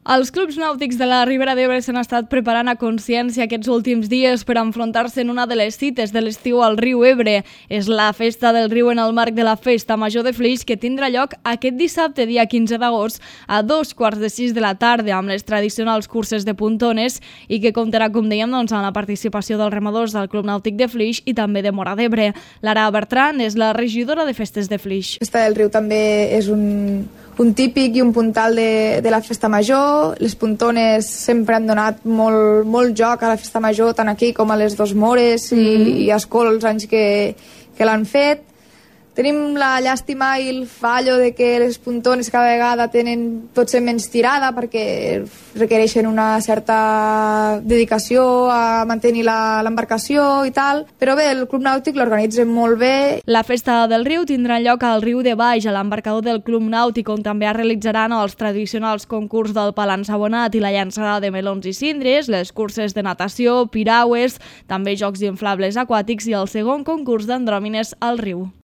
Els clubs nàutics de la Ribera d'Ebre s'han estat preparant a consciència aquests últims dies per enfrontar-se en una de les cites de l'estiu al riu Ebre. És la festa del riu en el marc de la Festa Major de Flix, que tindrà lloc aquest dissabte, dia 15 d'agost, a 5:15 de la tarda, amb les tradicionals curses de pontones i que comptarà, com dèiem, amb la participació dels remadors del Club Nàutic de Flix i també de Móra d'Ebre. Lara Bertran és la regidora de Festes de Flix. La Festa del Riu també és un típic i un puntal de la Festa Major. Les pontones sempre han donat molt joc a la Festa Major, tant aquí com a les dos Mores i a Escol els anys que l'han fet. Tenim la llàstima i el fallo de que les pontones cada vegada pot ser menys tirada perquè requereixen una certa dedicació a mantenir l'embarcació i tal, però bé, el Club Nàutic l'organitza molt bé. La Festa del Riu tindrà lloc al riu de Baix, a l'embarcador del Club Nàutic, on també es realitzaran els tradicionals concurs del pal ensabonat i la llançada de melons i cindres, les curses de natació, piragües, també jocs inflables aquàtics i el segon concurs d'andròmines al riu.